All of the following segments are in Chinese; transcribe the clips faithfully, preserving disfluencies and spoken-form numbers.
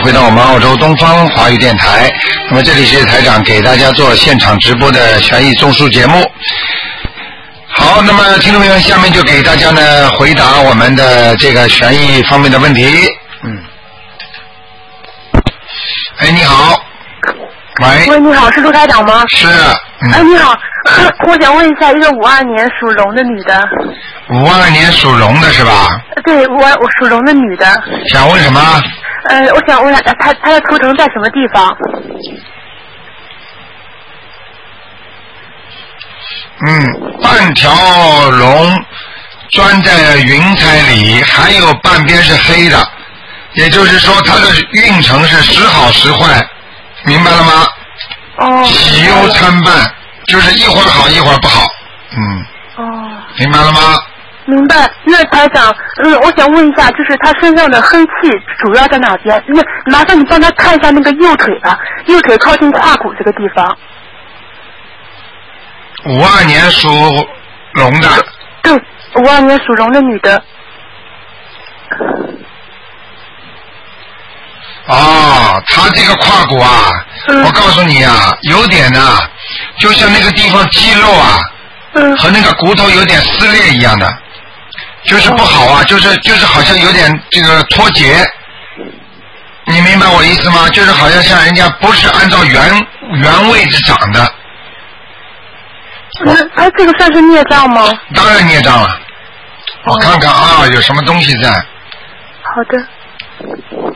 回到我们澳洲东方华语电台。那么这里是台长给大家做现场直播的悬疑综述节目。好，那么听众朋友们，下面就给大家呢回答我们的这个悬疑方面的问题。嗯。哎，你好。喂。 喂，你好，是卢台长吗？ 是。嗯、 哎，你好，我想问一下，一个五二年属龙的女的。 五二年属龙的是吧？ 对，我我属龙的女的。 想问什么？ 呃，我想问一下，她她的图腾在什么地方？ 嗯，半条龙钻在云彩里，还有半边是黑的，也就是说它的运程是时好时坏，明白了吗？ 哦。 喜忧参半，就是一会儿好一会儿不好。嗯。 哦。 明白了吗？ 明白。那台长，嗯，我想问一下，就是他身上的黑气主要在哪边？那麻烦你帮他看一下那个右腿吧，右腿靠近胯骨这个地方。 五二年属龙的。 对，五二年属龙的女的。 哦，他这个胯骨啊，嗯、我告诉你啊，有点啊，就像那个地方肌肉啊，嗯、和那个骨头有点撕裂一样的，就是不好啊，哦、就是就是好像有点这个脱节，你明白我意思吗？就是好像像人家不是按照原原位置长的。 那他这个算是孽障吗？ 当然孽障了，哦、我看看啊，有什么东西在。 好的。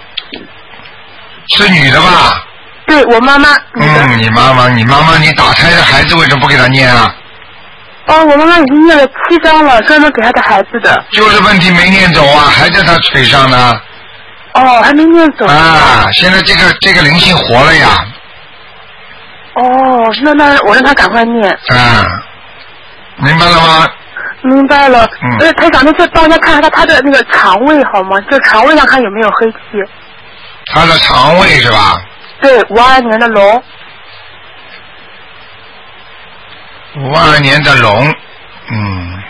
是女的吧？ 对，我妈妈。 嗯，你妈妈，你妈妈，你打胎的孩子为什么不给她念啊？ 哦，我妈妈已经念了七章了，专门给她的孩子的。 就是问题没念走啊，还在她腿上呢。 哦，还没念走。 啊，现在这个这个灵性活了呀。 哦，那那我让她赶快念。 啊，明白了吗？ 明白了。 嗯。 呃，台长，那就帮她看看她她的那个肠胃好吗？就肠胃上看有没有黑气。 他的肠胃是吧？ 对，五二年的龙。 五二年的龙，嗯，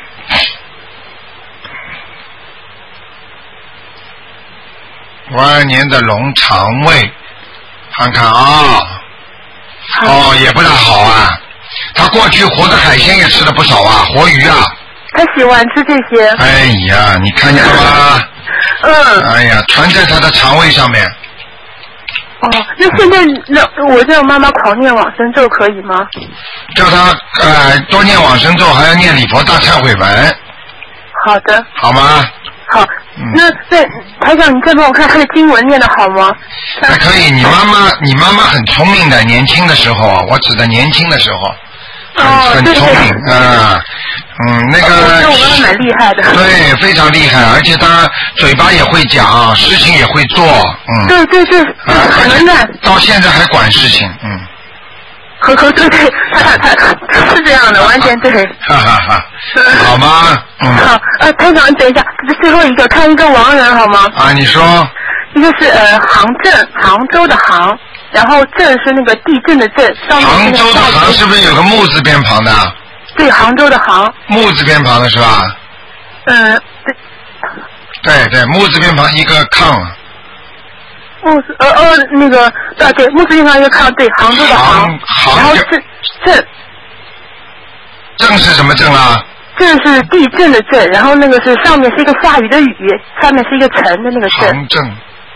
五二年的龙肠胃，看看啊，哦，也不大好啊。他过去活的海鲜也吃了不少啊，活鱼啊。 他喜欢吃这些。 哎呀，你看见了吗？ 嗯。 哎呀，全在他的肠胃上面。 哦，那现在那我叫妈妈狂念往生咒可以吗？ 叫他呃多念往生咒，还要念礼佛大忏悔文。 好的。 好吗？ 好。嗯、那那台长，你再帮我看他的经文念得好吗？ 还可以，你妈妈你妈妈很聪明的，年轻的时候啊，我指的年轻的时候。很哦、 很聪明啊，嗯，那个。 我觉得我妈妈蛮厉害的。 对，非常厉害，而且她嘴巴也会讲，事情也会做，嗯。 对对对，很能干。 到现在还管事情，嗯。 呵呵，对对，他他他是这样的，完全对。 哈哈哈。好吗？嗯。 好，呃，台长，等一下，最后一个看一个亡人好吗？ 啊，你说。 一个是呃杭镇，杭州的杭。然后震是那个地震的震，上面杭州的杭是不是有个木字边旁的？ 对，杭州的杭。 木字边旁的是吧？ 嗯， 对。对对，木字边旁一个抗。 木字呃呃那个啊对，木字边旁一个抗，对，杭州的杭。 杭。 然后震震。 震是什么震啊？ 震是地震的震，然后那个是上面是一个下雨的雨，下面是一个沉的那个震。 杭震。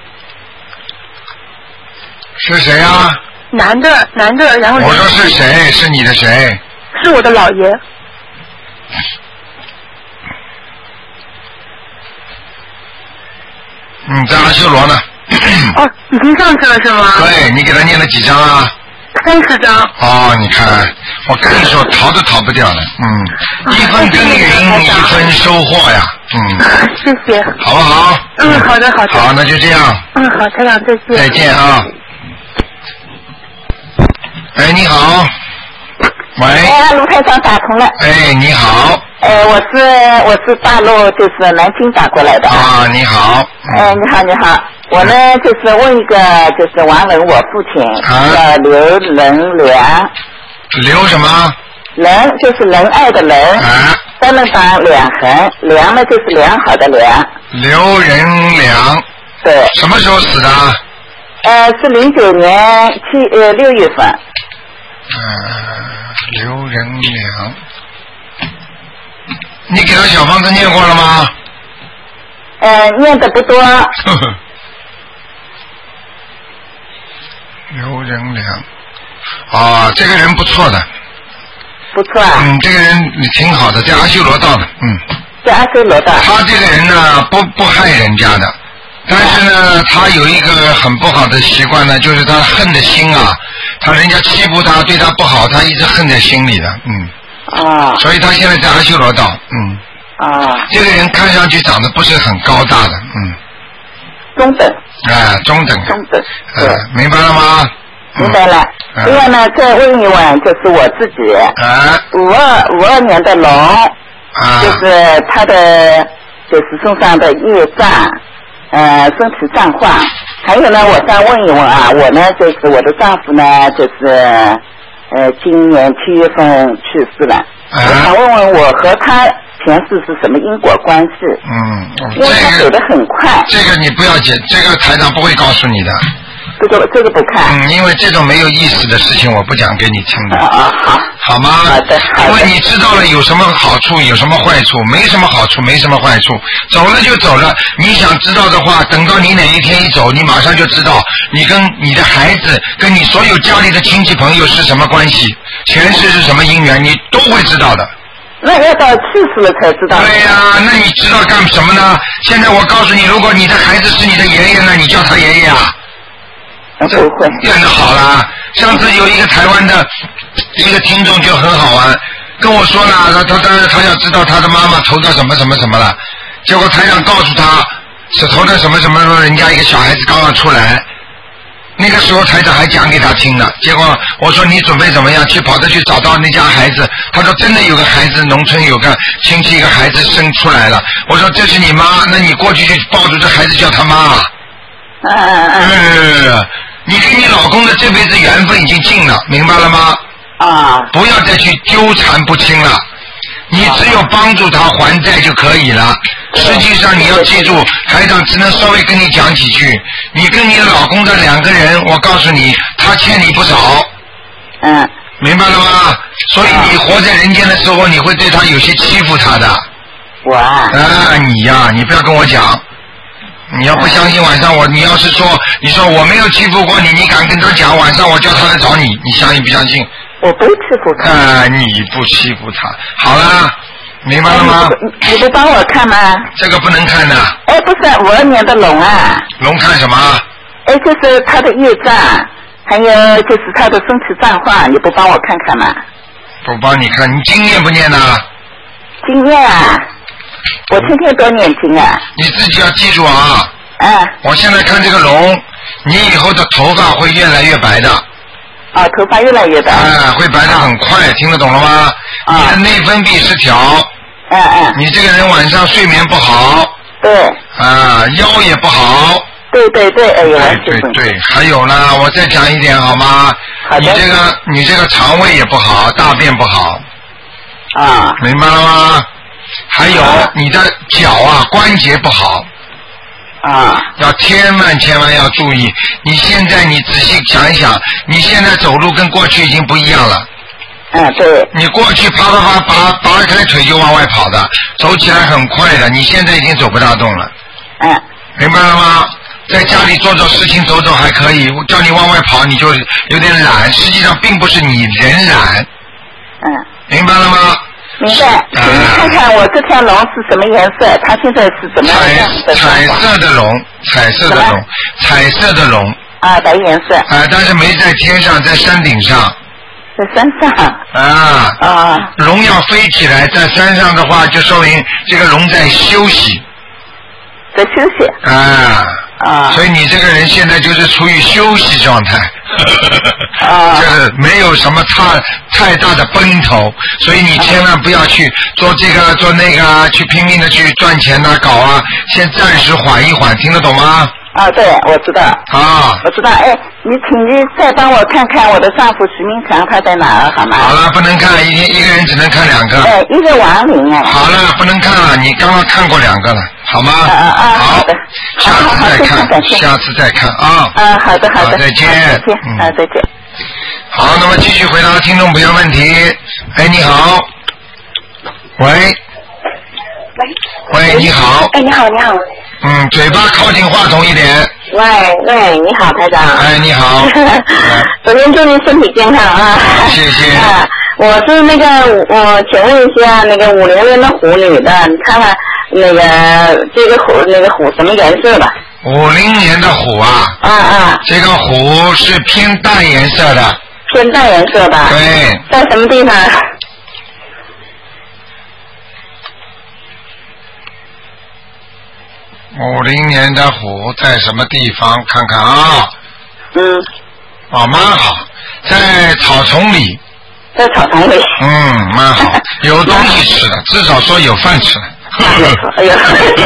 是谁啊？ 男的，男的，然后。 我说是谁？是你的谁？ 是我的姥爷。 嗯，在阿修罗呢。 哦，已经上去了是吗？ 对，你给他念了几张啊？ 三十张。 哦，你看，我跟你说，逃都逃不掉的，嗯，一分耕耘一分收获呀，嗯。 谢谢。 好不好？ 嗯，好的，好的。 好，那就这样。 嗯，好，台长，再见。 再见啊。哎，你好。喂。 哎，卢台长打通了。 哎，你好。 呃，我是我是大陆就是南京打过来的。 啊，你好。 哎、嗯，你好，你好。我呢就是问一个就是亡人，我父亲叫刘仁良。 刘什么？ 仁就是仁爱的仁。 啊。 三人旁两横，良呢就是良好的良。 刘仁良。 对。 什么时候死的？ 呃，是零九年七呃六月份。 嗯、呃，刘仁良，你给他小房子念过了吗？ 呃，念的不多。 呵呵。刘仁良，啊，这个人不错的。 不错啊。 嗯，这个人挺好的，在阿修罗道的，嗯。 在阿修罗道。 他这个人呢，不不害人家的，但是呢，他有一个很不好的习惯呢，就是他恨的心啊，他人家欺负他，对他不好，他一直恨在心里的，嗯。 啊。 所以他现在在阿修罗道，嗯。 啊。 这个人看上去长得不是很高大的，嗯。 中等。 哎，中等。 中等。 对、呃，明白了吗？ 明白了。嗯、另外呢，再问一问，就是我自己， 啊， 五二五二年的龙，啊，就是他的就是身上的业障，呃，身体状况。还有呢，我再问一问啊，我呢就是我的丈夫呢，就是呃今年七月份去世了，啊、我想问问我和他前世是什么因果关系？ 嗯， 因为他走得很快。 这个你不要解，这个台长不会告诉你的。 这个这个不看。 嗯，因为这种没有意思的事情，我不讲给你听的。 啊啊好。 好吗？ 好的。好的。 因为你知道了有什么好处，有什么坏处，没什么好处，没什么坏处，走了就走了。你想知道的话，等到你哪一天一走，你马上就知道你跟你的孩子，跟你所有家里的亲戚朋友是什么关系，前世是什么姻缘，你都会知道的。 那要到去世了才知道。 对呀、啊，那你知道干什么呢？现在我告诉你，如果你的孩子是你的爷爷呢，你叫他爷爷啊。 不会。 变得好了。上次有一个台湾的一个听众就很好玩，跟我说了，他他他他要知道他的妈妈投到什么什么什么了，结果台长告诉他是投到什么什么什么，人家一个小孩子刚刚出来。那个时候台长还讲给他听了，结果我说你准备怎么样？去跑着去找到那家孩子，他说真的有个孩子，农村有个亲戚一个孩子生出来了。我说这是你妈，那你过去就抱住这孩子叫他妈。 嗯嗯嗯。 嗯，你跟你老公的这辈子缘分已经尽了，明白了吗？ 啊。 不要再去纠缠不清了，你只有帮助他还债就可以了。实际上你要记住，台长只能稍微跟你讲几句。你跟你老公的两个人，我告诉你，他欠你不少。 嗯。 明白了吗？所以你活在人间的时候，你会对他有些欺负他的。 我啊。 啊，你呀、啊，你不要跟我讲。你要不相信晚上我，你要是说你说我没有欺负过你，你敢跟他讲，晚上我叫他来找你，你相信不相信？ 我不欺负他。 啊，你不欺负他，好了，明白了吗？ 你, 你不帮我看吗？ 这个不能看的。 哎，不是五二年的龙啊。 龙看什么？ 哎，就是他的业障，还有就是他的身体状况，你不帮我看看吗？ 不帮你看，你经念不念呢？ 经念啊。我天天都念经啊！ 你自己要记住啊！ 嗯。 我现在看这个龙，你以后的头发会越来越白的。 啊，头发越来越白。 哎，会白的很快，啊、听得懂了吗？啊。你的内分泌失调。 嗯嗯。 你这个人晚上睡眠不好。 对。 啊，腰也不好。 对对对，哎呦， 对对对，还有呢，我再讲一点好吗？ 好的。 你这个你这个肠胃也不好，大便不好。 啊。 明白了吗？还有你的脚啊关节不好啊， 要千万千万要注意。你现在你仔细想一想，你现在走路跟过去已经不一样了。 嗯，对。 你过去啪啪啪拔拔开腿就往外跑的，走起来很快的，你现在已经走不大动了。 嗯。 明白了吗？在家里做做事情走走还可以，叫你往外跑你就有点懒，实际上并不是你人懒。 嗯。 明白了吗？ 明白，请你看看我这条龙是什么颜色？它现在是怎么样的？ 彩色的龙，彩色的龙，彩色的龙。 啊，白颜色。 啊，但是没在天上，在山顶上。 在山上。 啊。 啊。 龙要飞起来，在山上的话，就说明这个龙在休息。 在休息。 啊。 啊。 所以你这个人现在就是处于休息状态。 啊。 就是没有什么太太大的奔头，所以你千万不要去做这个做那个啊，去拼命的去赚钱呐、啊、搞啊，先暂时缓一缓，听得懂吗？ 啊，对，我知道。 啊， 我知道。哎，你请你再帮我看看我的丈夫徐明强他在哪儿好吗？ 好了，不能看，一一个人只能看两个。 哎，一个王林哎。 好了，不能看了，你刚刚看过两个了，好吗？ 啊啊啊！ 好的， 下次再看，下次再看啊。 啊，好的好的。 再见。 再见。啊，再见。 好，那么继续回答听众朋友问题。哎，你好。喂。喂。喂，你好。 哎，你好，你好。 嗯，嘴巴靠近话筒一点。 喂喂，你好，台长。 哎，你好。 首先祝您身体健康啊！ 谢谢。 啊，我是那个，我请问一下，那个五零年的虎女的，你看看那个这个虎，那个虎什么颜色的？ 五零年的虎啊。 啊啊。 这个虎是偏淡颜色的。 偏淡颜色的。 对。 在什么地方？ 五零年的虎在什么地方？看看啊。 嗯。 哦，蛮好，在草丛里。 在草丛里。 嗯，蛮好，有东西吃的，至少说有饭吃。 哎呀，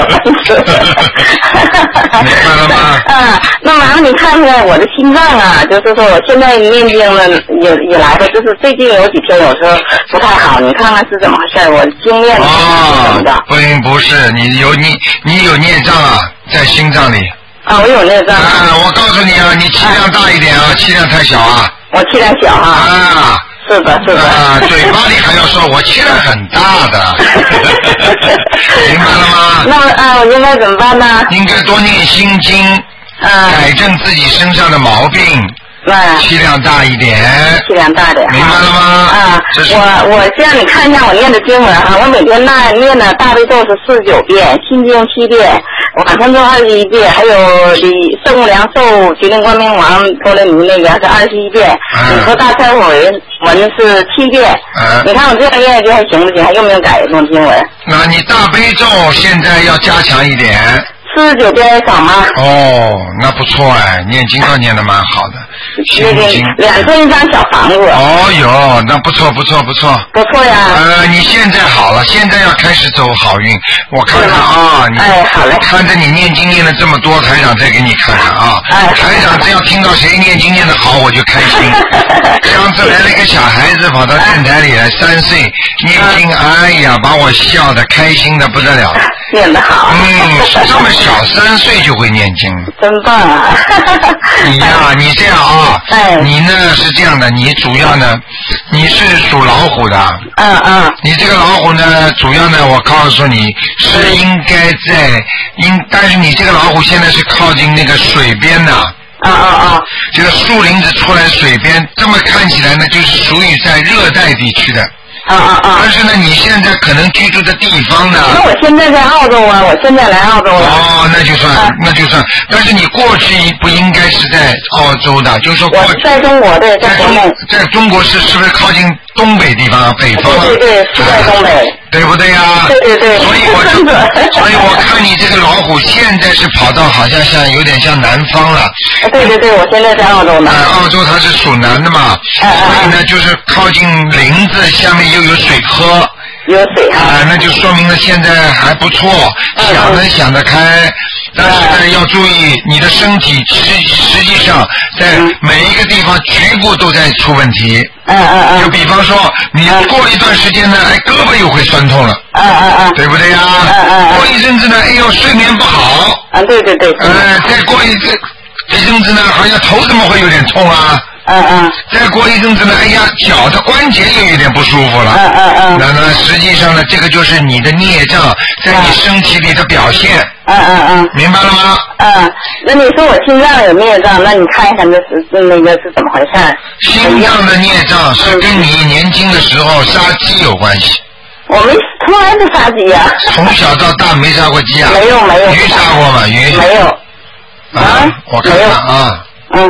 明白了吗？ 啊，那麻烦你看看我的心脏啊，就是说我现在念经了以以来的，就是最近有几天有时候不太好，你看看是怎么回事？我经验是怎么的？ 不不是，你有你你有孽障啊，在心脏里。 啊，我有孽障。 啊，我告诉你啊，你气量大一点啊，气量太小啊。 我气量小哈。 啊。 是的，是的。 啊，嘴巴里还要说我气量很大的，明白了吗？ 那啊，我应该怎么办呢？ 应该多念心经， 啊， 改正自己身上的毛病。 啊， 气量大一点， 气量大点， 明白了吗？ 啊，我我先让你看一下我念的经文啊，我每天那念的大悲咒是四十九遍，心经七遍，往生咒二十一遍，还有李圣无量寿决定光明王多罗尼那个是二十一遍，你说大忏悔文是七遍， 嗯， 你看我这样念就还行不行？还用不用改这种经文？ 那你大悲咒现在要加强一点。 四十九遍少吗？ 哦，那不错哎，念经倒念得蛮好的。心经两尊一张小房子。 哦哟，那不错不错不错。 不错呀。 呃，你现在好了，现在要开始走好运。我看看啊，你哎好嘞。 看着你念经念了这么多，台长再给你看看啊。哎。台长只要听到谁念经念得好，我就开心。上次来了一个小孩子跑到电台里来，三岁念经，哎呀，把我笑得开心的不得了。 念得好。 嗯，这么小三岁就会念经。 真棒啊！ 你呀、啊，你这样啊，哎，你呢是这样的，你主要呢，你是属老虎的。 嗯嗯。 你这个老虎呢，主要呢，我告诉你是应该在应，但是你这个老虎现在是靠近那个水边的。 啊啊啊！ 这个树林子出来水边，这么看起来呢，就是属于在热带地区的。 啊啊啊！ 但是呢，你现在可能居住的地方呢？ 那我现在在澳洲啊，我现在来澳洲了。 哦，那就算，啊、那就算。但是你过去不应该是在澳洲的，就是说过去。 我在中国对，在中国。 在中国是是不是靠近东北地方啊？北方、啊？ 对对对，是在东北。啊、 对不对呀、啊？ 对对对。 所以我就，所以我看你这个老虎现在是跑到好像像有点像南方了。 对对对，我现在在澳洲呢。 啊，澳洲它是属南的嘛， 啊、 所以呢就是靠近林子，下面又有水喝。 有水啊！ 啊，那就说明了现在还不错，嗯、想能想得开，但是呢、嗯、要注意你的身体实实际上在每一个地方局部都在出问题。 嗯嗯嗯。 就比方说，你过一段时间呢，哎，胳膊又会酸痛了。 嗯嗯嗯。 对不对呀、啊？ 嗯嗯嗯。 过一阵子呢，哎呦，睡眠不好。 啊，对对对。 呃，再过一阵一阵子呢，好像头怎么会有点痛啊？ 嗯嗯。 再过一阵子呢，哎呀，脚的关节又有点不舒服了。 嗯嗯嗯。 那么实际上呢，这个就是你的孽障在你身体里的表现。 嗯嗯嗯。 明白了吗？ 嗯，那你说我心脏有孽障，那你看一看这是那个是怎么回事？ 心脏的孽障是跟你年轻的时候杀鸡有关系。 我没从来不杀鸡呀、啊。 从小到大没杀过鸡啊？ 没有没有。 鱼杀过吗？鱼？ 没有。 啊，我看看啊。 嗯。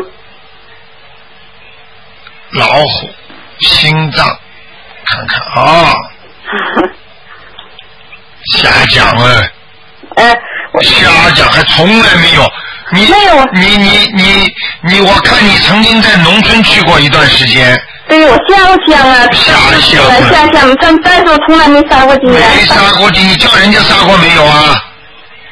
老虎，心脏，看看啊。瞎讲了。 哎。 瞎讲，还从来没有。你没有。 你你你你，我看你曾经在农村去过一段时间。 对，我下乡啊。 下乡。 下乡，但但是我从来没杀过鸡。 没杀过鸡，你叫人家杀过没有啊？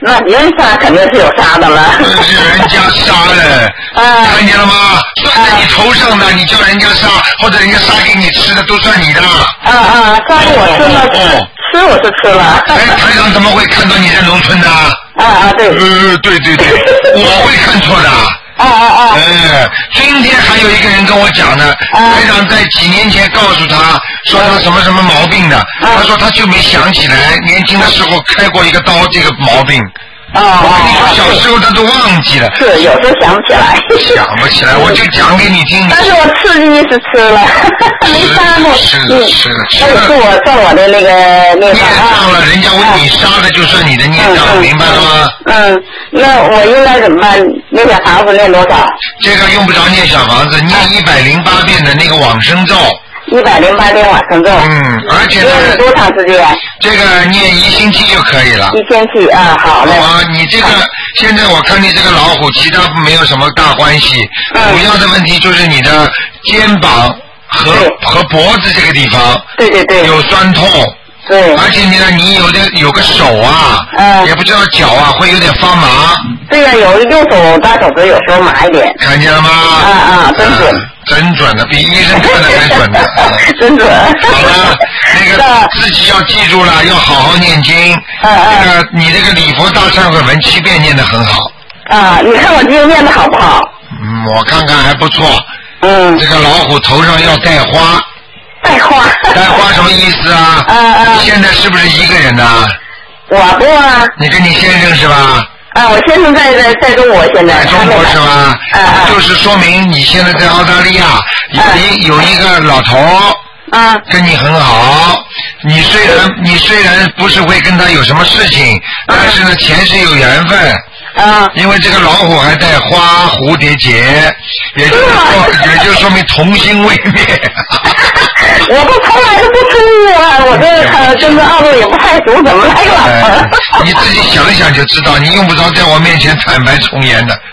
那人杀肯定是有杀的了。 是人家杀了， 啊、 看见了吗？算在你头上的，你叫人家杀，或者人家杀给你吃的，都算你的。 啊啊，杀给我吃了， 哦、 吃我是吃了。 哎，台长怎么会看到你在农村的？啊啊，对。 呃，对对对，我会看错的。 啊啊啊！ 哎，今天还有一个人跟我讲呢，台长在几年前告诉他说他什么什么毛病的，他说他就没想起来，年轻的时候开过一个刀，这个毛病。 啊、 我跟你说，小时候他都忘记了。 是，有时候想不起来。 想不起来，我就讲给你听。 但是我刺激是吃了，没杀过。 是是是。 那也是我送我的那个孽障啊。 了，人家为你杀的就算你的孽障，明白了吗？ 嗯，那我应该怎么办？那小房子念多少？ 这个用不着念小房子，念一百零八遍的那个往生咒。 一百零八遍往生咒。 嗯，而且呢。 念多长时间？ 这个念一星期就可以了。 一星期啊，好嘞。 啊，你这个现在我看你这个老虎，其他没有什么大关系，嗯、主要的问题就是你的肩膀和和脖子这个地方。 对对对。 有酸痛。 对。 而且呢，你有的有个手啊，嗯，也不知道脚啊，会有点发麻。 对呀、啊，有右手大手指有时候麻一点。 看见了吗？ 啊啊，真准。嗯真准的，比医生看的还准的。 真准。 好了，那个自己要记住了，要好好念经。 嗯嗯。 那个你这个礼佛大忏悔文七遍念得很好。 啊，你看我今天念的好不好？ 嗯，我看看还不错。 嗯。 这个老虎头上要戴花。 戴花。 戴花什么意思啊？ 嗯嗯。 你现在是不是一个人呐？ 我不啊。 你跟你先生是吧？ 啊，我先生在在在中国，现在在中国是吧？ 啊啊， 就是说明你现在在澳大利亚有一有一个老头啊， 跟你很好。你虽然你虽然不是会跟他有什么事情，但是呢，前世有缘分。 啊， 因为这个老虎还带花蝴蝶结，也就是说，也就说明童心未灭。 我都从来都不出去啊，我这呃跟着澳洲也不太熟，怎么来个老头、 哎？你自己想一想就知道，你用不着在我面前坦白从严的。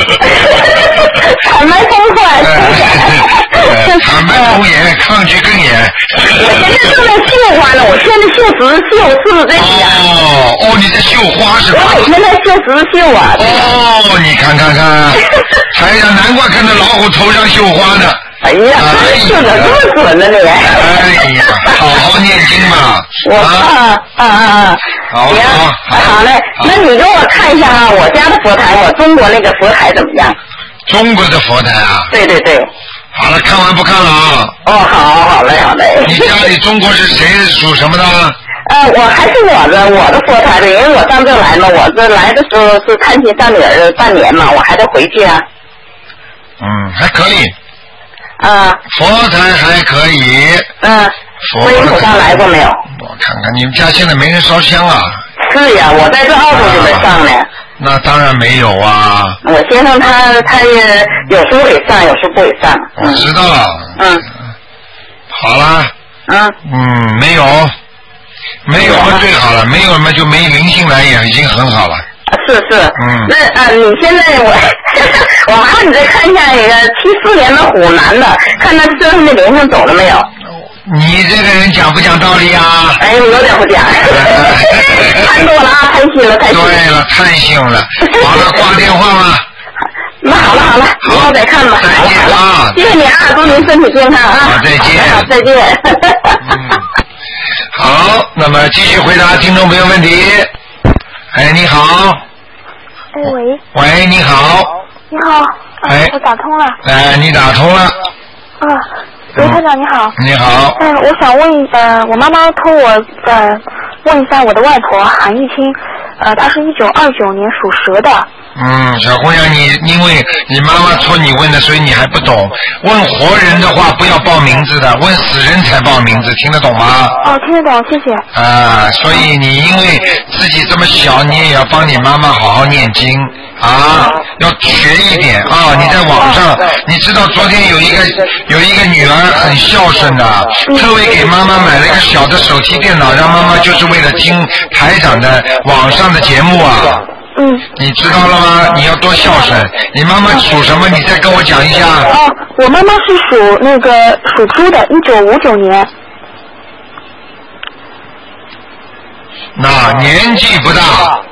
坦白从宽。 坦白从严，抗拒更严。 我现在正在绣花呢，我现在绣十字绣，是不是这样？ 哦哦，你在绣花是吧？ 我每天在绣十字绣啊。 哦，你看看看，台长难怪看到老虎头上绣花呢。 哎呀，绣的这么准呢你！ 哎呀，好好念经嘛。 我啊啊啊啊！ 好好好嘞，那你给我看一下啊，我家的佛台，我中国那个佛台怎么样？ 中国的佛台啊？ 对对对。 好了，看完不看了啊？ 哦，好，好嘞，好嘞。 你家里中国是谁属什么的？ 呃，我还是我的我的佛台的，因为我上这来嘛，我这来的时候是探亲上女儿半年嘛，我还得回去啊。 嗯，还可以。 啊。 佛台还可以。 嗯。观音菩萨来过没有？ 我看看，你们家现在没人烧香啊？ 是呀，我在这澳洲就没上呢。 那当然没有啊。 我先生他他也有时候给上，有时候不给上。 我知道了。 嗯。 好了。 嗯。 嗯，没有，没有嘛最好了，没有嘛就没灵性来也已经很好了。 是是。 嗯。 那啊，你现在我我麻烦你再看一下那个七四年的虎男的，看他身上的灵性走了没有？ 你这个人讲不讲道理啊？ 哎，我有点不讲。看多了啊，太信了，太信了。 对了，太信了。好了，挂电话吧。 那好了好了，以后再看吧。 再见啊！ 谢谢你啊，祝您身体健康啊！ 好，再见。 好，再见。 嗯。好，那么继续回答听众朋友问题。哎，你好。 哎喂。 喂，你好。 你好。 哎。 我打通了。 哎，你打通了。 啊。刘台长你好。 你好。 嗯，我想问呃，我妈妈托我呃问一下我的外婆韩玉清，呃，她是一九二九年属蛇的。 嗯，小姑娘，你因为你妈妈托你问的，所以你还不懂。问活人的话不要报名字的，问死人才报名字，听得懂吗？ 哦，听得懂，谢谢。 啊，所以你因为自己这么小，你也要帮你妈妈好好念经啊，要学一点啊。你在网上，你知道昨天有一个有一个女儿很孝顺的，特为给妈妈买了一个小的手提电脑，让妈妈就是为了听台长的网上的节目啊。 嗯， 你知道了吗？你要多孝顺。你妈妈属什么？你再跟我讲一下。 哦，我妈妈是属那个属猪的，一九五九年。 那年纪不大。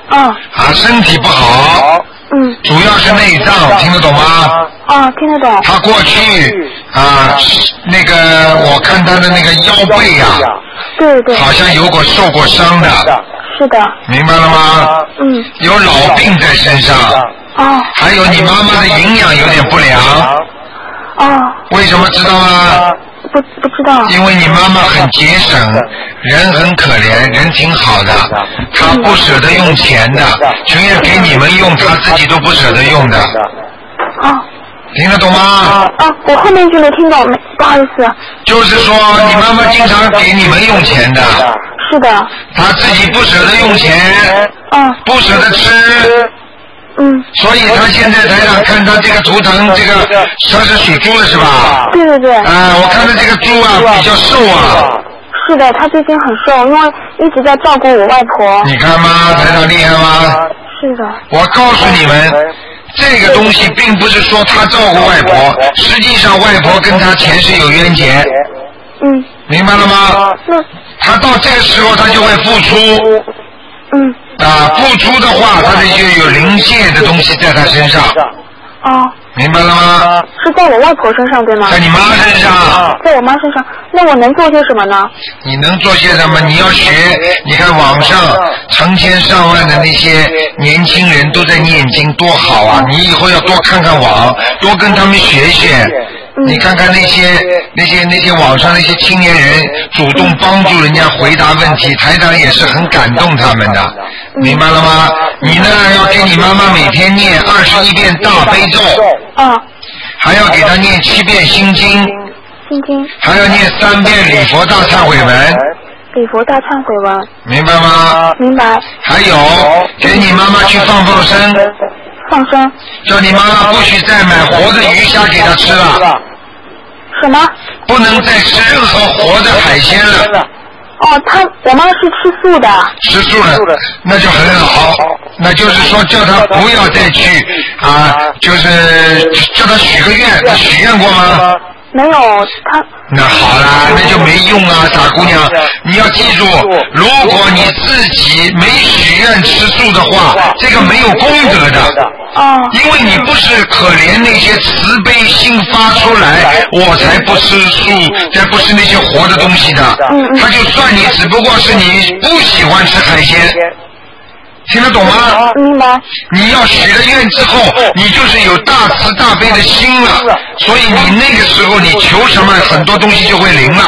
嗯。 啊，身体不好。 嗯。 主要是内脏，听得懂吗？ 哦，听得懂。 他过去啊，那个我看他的那个腰背呀、啊， 对对。 好像有过受过伤的。 是的。 明白了吗？ 嗯。 有老病在身上。 哦。 还有你妈妈的营养有点不良。 哦。 为什么知道吗？ 不不知道。 因为你妈妈很节省，人很可怜，人挺好的，她不舍得用钱的，情愿给你们用，她自己都不舍得用的。 哦。 听得懂吗？ 哦，我后面就没听懂，不好意思。 就是说，你妈妈经常给你们用钱的。 是的。 她自己不舍得用钱。 嗯。 不舍得吃。 嗯。 所以他现在台长看他这个图腾，这个他是属猪的是吧？ 对对对。 啊、呃，我看他这个猪啊比较瘦啊。 是的，他最近很瘦，因为一直在照顾我外婆。 你看吗？台长厉害吗？ 是的。 我告诉你们，这个东西并不是说他照顾外婆，实际上外婆跟他前世有冤结。 嗯。 明白了吗？ 那。 他到这个时候他就会付出。 嗯。 啊，付出的话，他就有灵界的东西在他身上。 哦。 明白了吗？ 是在我外婆身上对吗？ 在你妈身上。 在我妈身上，那我能做些什么呢？ 你能做些什么？你要学，你看网上成千上万的那些年轻人都在念经，多好啊！你以后要多看看网，多跟他们学学。你看看那些那些那些网上那些青年人主动帮助人家回答问题，台长也是很感动他们的，明白了吗？你呢要给你妈妈每天念二十一遍大悲咒， 啊， 还要给她念七遍心经， 心经， 还要念三遍礼佛大忏悔文， 礼佛大忏悔文， 明白吗？ 明白。 还有给你妈妈去放放生， 放生， 叫你妈妈不许再买活的鱼虾给她吃了。 什么？ 不能再吃任何活的海鲜了。 哦，他我妈是吃素的。 吃素的，那就很好。那就是说，叫她不要再去啊，就是叫她许个愿。她许愿过吗？ 没有，他。 那好啦，那就没用啊，傻姑娘！你要记住，如果你自己没许愿吃素的话，这个没有功德的。 哦。 因为你不是可怜那些慈悲心发出来，我才不吃素，才不吃那些活的东西的。 嗯嗯。 他就算你只不过是你不喜欢吃海鲜。听得懂吗？ 明白。 你要许了愿之后，你就是有大慈大悲的心了，所以你那个时候你求什么，很多东西就会灵了。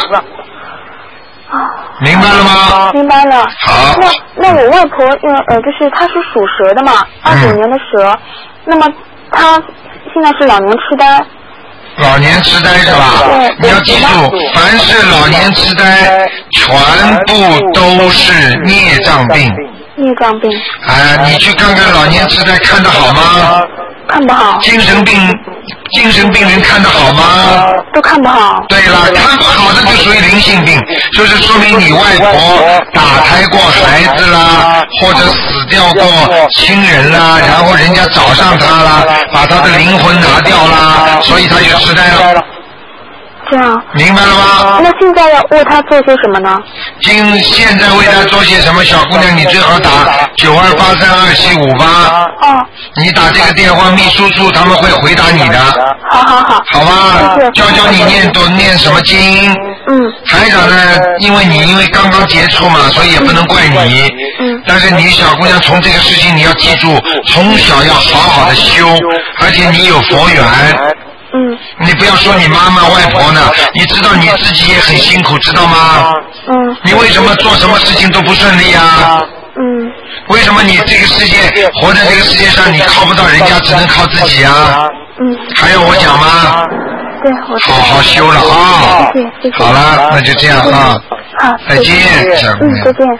明白了吗？ 明白了。 好。 那那我外婆呃呃，就是她是属蛇的嘛，二九年的蛇，嗯、那么她现在是老年痴呆。 老年痴呆是吧？ 对。 你要记住，凡是老年痴呆，全部都是孽障病。 孽障病。 哎，你去看看老年痴呆看得好吗？ 看不好。 精神病，精神病人看得好吗？ 都看不好。 对了，看不好的就属于灵性病，就是说明你外婆打胎过孩子啦，或者死掉过亲人啦，然后人家找上她啦，把她的灵魂拿掉啦，所以她就痴呆了。 这样。 明白了吗？ 那现在要为他做些什么呢？ 今现在为他做些什么？小姑娘，你最好打九二八三二七五八。 哦。 你打这个电话，秘书处他们会回答你的。 好好好。 好吧。教教你念多念什么经。 嗯。 台长呢，因为你因为刚刚接触嘛，所以也不能怪你。 嗯。 但是你小姑娘从这个事情你要记住，从小要好好的修，而且你有佛缘。 嗯， 你不要说你妈妈外婆呢，你知道你自己也很辛苦，知道吗？ 嗯。 你为什么做什么事情都不顺利啊？ 嗯。 为什么你这个世界活在这个世界上，你靠不到人家，只能靠自己啊？ 嗯。 还要我讲吗？ 对，我好好修了啊！ 谢谢谢谢。 好了，那就这样啊。 好。 再见，小姑娘。 嗯，再见。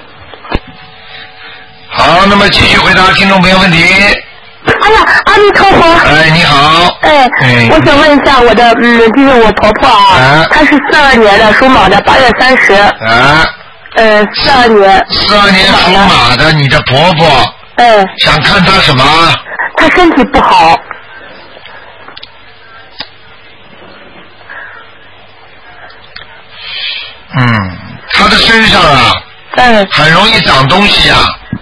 好，那么继续回答听众朋友问题。 哎呀，阿弥陀佛！ 哎，你好。 哎， 哎我想问一下我的，嗯，就是我婆婆啊， 啊她是四二年的，属马的，八月三十。 啊。 呃，四二年。 四二年属马的，你的婆婆。 哎。 想看她什么？ 她身体不好。 嗯，她的身上啊， 嗯， 很容易长东西啊。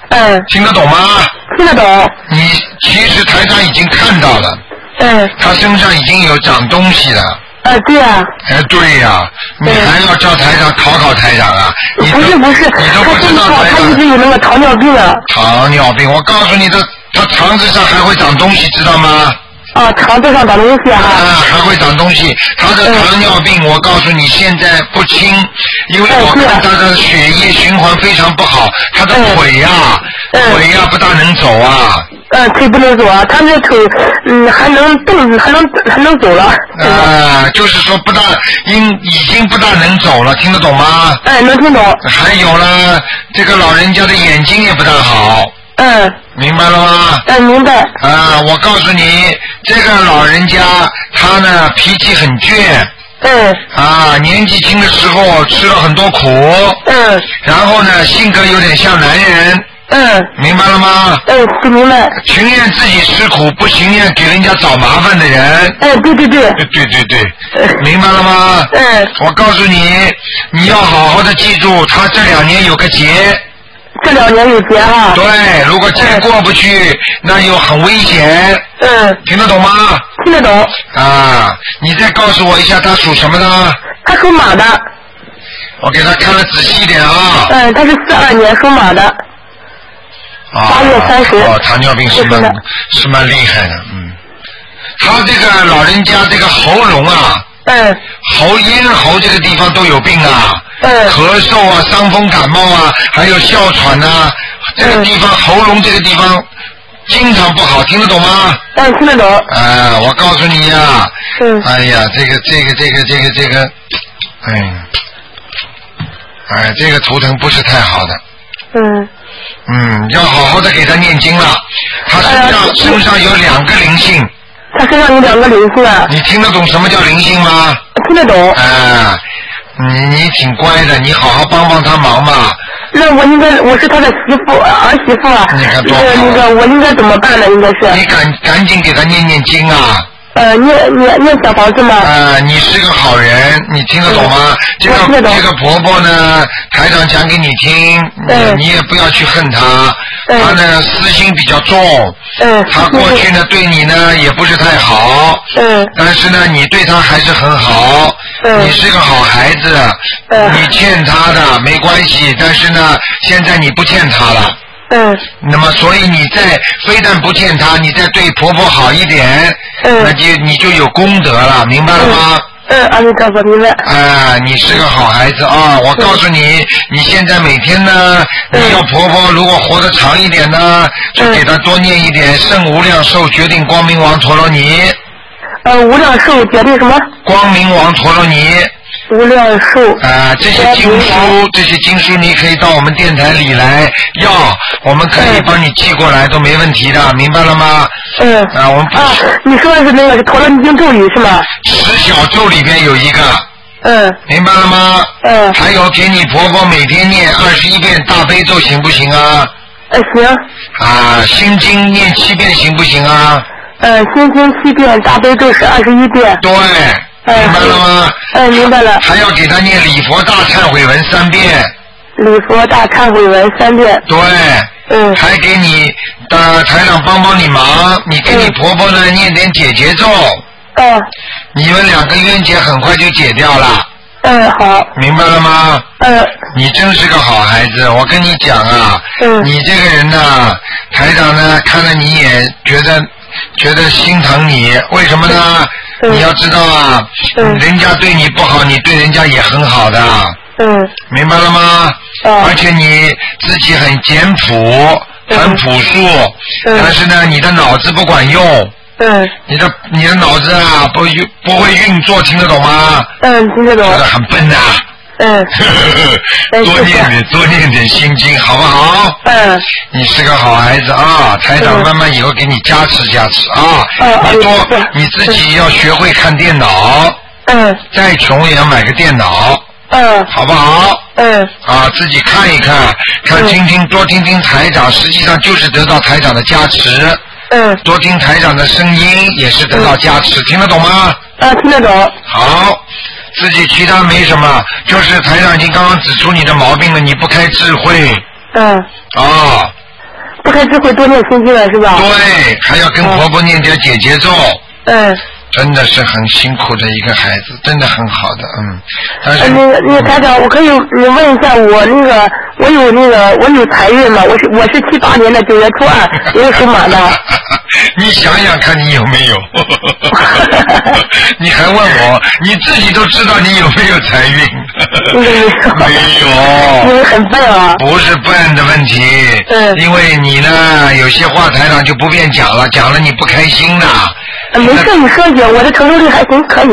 嗯。 听得懂吗？ 听得懂。 你其实台长已经看到了。 嗯。 他身上已经有长东西了。 呃，对啊。 哎，对呀、啊，你还要叫台长考考台长啊？你不是不是， 你都不知道台长。 他一直有那个糖尿病啊。 糖尿病，我告诉你的，他肠子上还会长东西，知道吗？ 啊，肠子上长东西啊！ 啊，还会长东西。他的糖尿病，我告诉你，现在不轻，因为我看他的血液循环非常不好，他的腿呀、啊，腿呀、啊、不大能走啊。 嗯，腿不能走啊，他那腿嗯还能动，还能还能走了。 啊，就是说不大，因已经不大能走了，听得懂吗？ 哎，能听懂。 还有呢，这个老人家的眼睛也不大好。 嗯。 明白了吗？ 嗯，明白。 啊，我告诉你，这个老人家他呢脾气很倔。 嗯。 啊，年纪轻的时候吃了很多苦。 嗯。 然后呢，性格有点像男人。 嗯。 明白了吗？ 嗯，听明白。 情愿自己吃苦，不情愿给人家找麻烦的人。 嗯，对对对。 对对对，明白了吗？ 嗯。 我告诉你，你要好好的记住，他这两年有个劫。 这两年有劫哈。 对，如果劫过不去，嗯、那又很危险。 嗯。 听得懂吗？ 听得懂。 啊，你再告诉我一下，他属什么的？ 他属马的。 我给他看得仔细一点啊。 嗯，他是四二年属马的。八月三十。 哦，糖尿病是蛮是蛮厉害的，嗯。他这个老人家这个喉咙啊。 嗯。 喉咽喉这个地方都有病啊。 嗯。 咳嗽啊，伤风感冒啊，还有哮喘啊，这个地方、嗯、喉咙这个地方经常不好，听得懂吗？ 嗯，听得懂。 啊，我告诉你呀、啊， 嗯。 哎呀，这个这个这个这个这个，哎，哎，这个图腾不是太好的。 嗯。 嗯，要好好的给他念经了。他身上、呃、身上有两个灵性。 他身上有两个灵性啊。 你听得懂什么叫灵性吗？ 听得懂。 啊。你你挺乖的，你好好帮帮他忙嘛。 那我应该我是他的媳妇儿媳妇啊。 你看多好。 那个我应该怎么办呢？应该是。 你赶赶紧给他念念经啊。 呃，念念念小房子吗？ 呃，你是个好人，你听得懂吗？嗯、这个这个婆婆呢，台长讲给你听， 嗯、 你也不要去恨她， 嗯、 她呢私心比较重， 嗯， 她过去呢对你呢也不是太好， 嗯， 但是呢你对她还是很好， 嗯， 你是个好孩子， 嗯， 你欠她的没关系，但是呢现在你不欠她了。 嗯， 那么所以你再非但不欠她，你再对婆婆好一点， 嗯， 那就你就有功德了，明白了吗？ 嗯，阿弥陀佛，明白。 啊，你是个好孩子啊！我告诉你，你现在每天呢，你要婆婆如果活得长一点呢，就给她多念一点圣无量寿决定光明王陀罗尼。 呃，无量寿决定什么？ 光明王陀罗尼。 无量寿。 啊，这些经书，这些经书你可以到我们电台里来要，我们可以帮你寄过来，都没问题的，明白了吗？ 嗯。 啊，我们啊，你说的是那个是陀罗尼经咒语是吗？ 十小咒里边有一个。 嗯。 明白了吗？ 嗯。 还有给你婆婆每天念二十一遍大悲咒行不行啊？ 呃，行。 啊，心经念七遍行不行啊？ 呃，心经七遍，大悲咒是二十一遍。 对。明白了吗？ 嗯，明白了。 还要给他念礼佛大忏悔文三遍。 礼佛大忏悔文三遍。 对。 嗯。 还给你呃台长帮帮你忙，你给你婆婆呢、嗯、念点解结咒。 嗯。 你们两个冤结很快就解掉了。 嗯，好。 明白了吗？ 嗯。 你真是个好孩子，我跟你讲啊。 嗯。 你这个人呢，台长呢看了你也觉得觉得心疼你，为什么呢？嗯嗯、你要知道啊、嗯，人家对你不好，你对人家也很好的。 嗯。明白了吗？ 嗯。 而且你自己很简朴，很朴素，嗯、但是呢，你的脑子不管用。 嗯。 你的你的脑子啊，不不会运作，听得懂吗？ 嗯，听得懂。 觉得很笨呐、啊。 嗯。 多念点，多念点心经，好不好？ 嗯。 你是个好孩子啊，台长慢慢以后给你加持加持啊。嗯。你多，你自己要学会看电脑。 嗯。 再穷也要买个电脑。 嗯。 好不好？ 嗯。 啊，自己看一看，看听听，多听听台长，实际上就是得到台长的加持。 嗯。 多听台长的声音也是得到加持，听得懂吗？ 啊，听得懂。 好。自己其他没什么，就是台长已经刚刚指出你的毛病了，你不开智慧。 嗯。 啊。 开智慧多念心经了是吧？ 对，还要跟婆婆念点解结咒。 嗯。 真的是很辛苦的一个孩子，真的很好的，嗯。但是、 呃、那个那个台长，我可以问一下，我那个我有那个我有财运吗？我是我是七八年的九月初二，我是属马的。 你想想看，你有没有？你还问我？你自己都知道你有没有财运？ 没有。 没有。 你很笨啊。 不是笨的问题。嗯。因为你呢，有些话台长就不便讲了，讲了你不开心的。 没事，你说行，我的承受力还行，可以。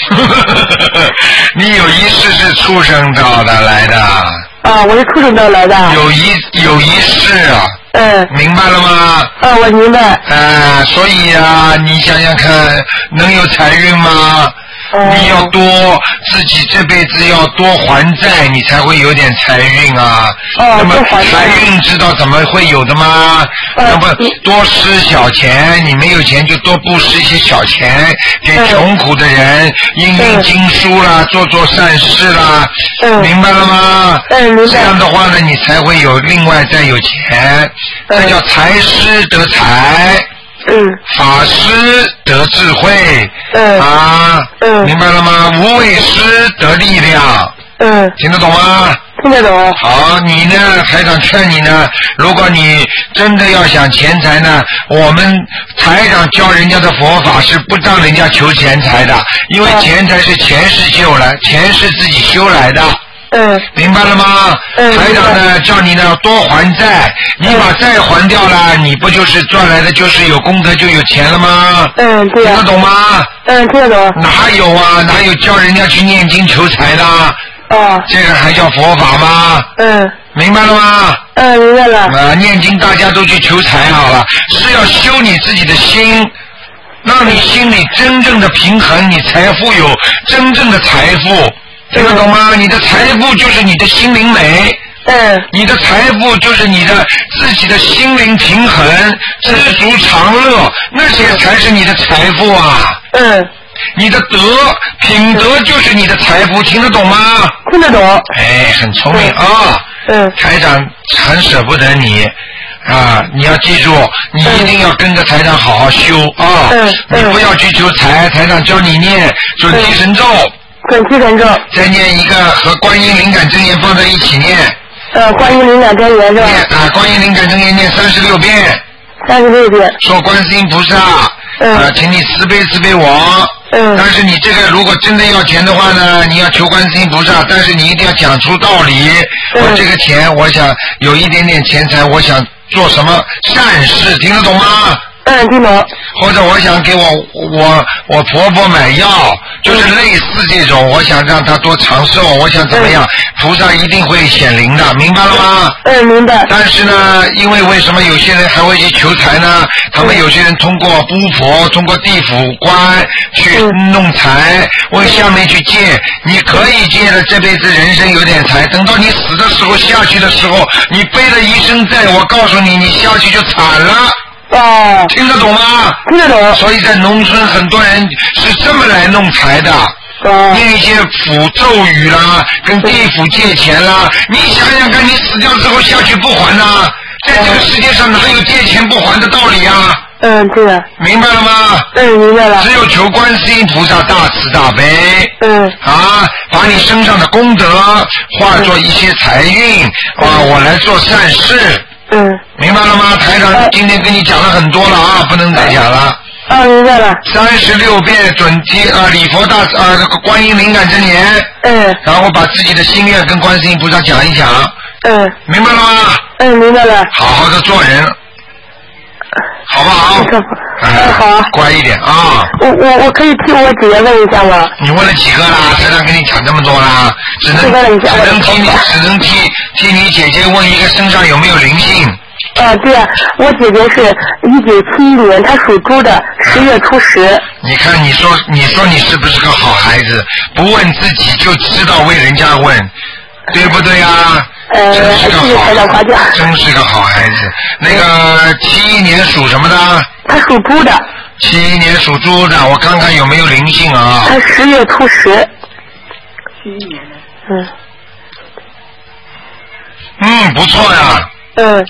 你有一世是畜生道的来的。 啊，我是畜生道来的。 有一有一世啊。 嗯。 明白了吗？ 啊，我明白。 呃，所以啊，你想想看，能有财运吗？你要多自己这辈子要多还债，你才会有点财运啊。 哦， 那么财运知道怎么会有的吗？那么多施小钱，你没有钱就多布施一些小钱给穷苦的人，印印经书啦，做做善事啦，明白了吗？ 嗯，明白。 这样的话呢，你才会有另外再有钱，这叫财施得财。 嗯， 法师得智慧， 嗯啊， 嗯， 明白了吗？无畏师得力量， 嗯， 听得懂吗？ 听得懂。 好，你呢，台长劝你呢，如果你真的要想钱财呢，我们台长教人家的佛法是不让人家求钱财的，因为钱财是前世修来，前世自己修来的。 嗯， 明白了吗？嗯，台长呢叫你呢多还债，你把债还掉了，你不就是赚来的就是有功德就有钱了吗？ 嗯，对。 听得懂吗？ 嗯，听得懂。 哪有啊？哪有教人家去念经求财的？ 哦。 这个还叫佛法吗？ 嗯。 明白了吗？ 嗯，明白了。 啊，念经大家都去求财好了，是要修你自己的心，让你心里真正的平衡，你才富有真正的财富。听得懂吗？你的财富就是你的心灵美， 嗯， 你的财富就是你的自己的心灵平衡、知足常乐，那些才是你的财富啊。 嗯， 你的德品德就是你的财富，听得懂吗？ 听得懂。 哎，很聪明啊。 嗯， 台长很舍不得你。啊，你要记住，你一定要跟着台长好好修啊！ 嗯， 你不要去求财，台长教你念准提神咒。 准提神咒， 再念一个和观音灵感真言放在一起念。 呃，观音灵感真言是吧？ 啊，观音灵感真言念三十六遍。 三十六遍。 说观世音菩萨， 嗯， 啊，请你慈悲慈悲我。 嗯。 但是你这个如果真的要钱的话呢，你要求观世音菩萨，但是你一定要讲出道理。嗯。我这个钱，我想有一点点钱财，我想做什么善事，听得懂吗？ 嗯，听懂。 或者我想给我我我婆婆买药，就是类似这种，我想让她多长寿，我想怎么样，菩萨一定会显灵的，明白了吗？ 嗯，明白。 但是呢，因为为什么有些人还会去求财呢？他们有些人通过巫婆、通过地府官去弄财，问下面去借，你可以借的，这辈子人生有点财，等到你死的时候下去的时候，你背了一身债，我告诉你，你下去就惨了。 哦， 听得懂吗？ 听得懂。 所以在农村很多人是这么来弄财的， 哦， 念一些符咒语啦，跟地府借钱啦。你想想看，你死掉之后下去不还呐？在这个世界上哪有借钱不还的道理啊？ 嗯，对的。 明白了吗？ 嗯，明白了。 只有求观世音菩萨大慈大悲。 嗯。 啊，把你身上的功德化作一些财运，啊，我来做善事。 嗯， 明白了吗？台长今天跟你讲了很多了啊，不能再讲了。 啊，明白了。 三十六遍准提啊，礼佛大啊，那个观音灵感真言。 嗯。然后把自己的心愿跟观世音菩萨讲一讲。 嗯。 明白了吗？ 嗯，明白了。 好好的做人，好不好？ 哎，好。 乖一点啊。 我我我可以替我姐姐问一下吗？ 你问了几个啦？台长跟你讲这么多啦，只能只能替你只能替替你姐姐问一个身上有没有灵性。 啊，对啊，我姐姐是一九七一年，她属猪的，十月初十。 你看，你说你说你是不是个好孩子？不问自己就知道为人家问，对不对啊？ 呃， 真是个好，真是个好孩子。那个七一年属什么的？ 他属猪的。 七一年属猪的，我看看有没有灵性啊？ 他十月初十。 七一年的。 嗯。 嗯，不错呀。 嗯。